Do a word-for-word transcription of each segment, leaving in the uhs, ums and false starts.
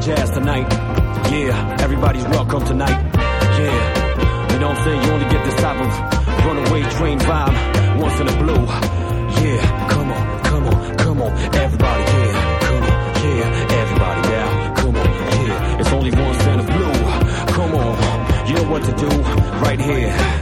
jazz tonight. Yeah, everybody's welcome tonight. Yeah, you know what I'm saying? You only get this type of runaway train vibe once in a blue. Yeah, come on, come on, come on, everybody, yeah, come on, yeah, everybody, yeah, come on, yeah, it's only one cent of blue. Come on, you know what to do, right here.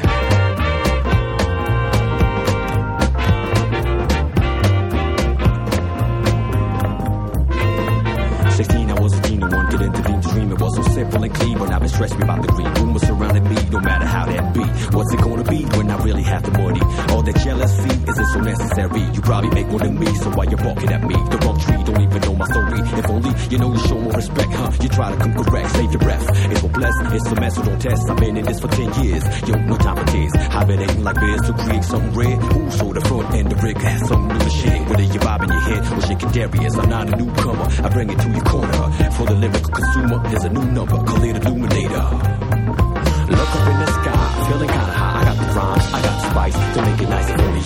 sixteen, I was a genie, one could intervene to dream. It was so simple and clean, but I've been stressing about the green. Rumors surrounding me, no matter how that be. What's it gonna be when I really have the money? All that jealousy, is it so necessary? You probably make more than me, so why you barking at me? The wrong tree, don't even know my story. If only you know you show more respect, huh? You try to come correct, save your breath. It's for blessing, it's a mess, so don't test. I've been in this for ten years, yo, no time for tears. Hibernating like bears to create some red. Ooh, so the front and the rig has some new shit. Whether you're vibing your head or shaking darius, I'm not a newcomer. I bring it to your corner. For the lyrical consumer, there's a new number, call it Illuminator. Look up in the sky, feeling kinda high. I got the rhymes, I got the spice to make it nice and only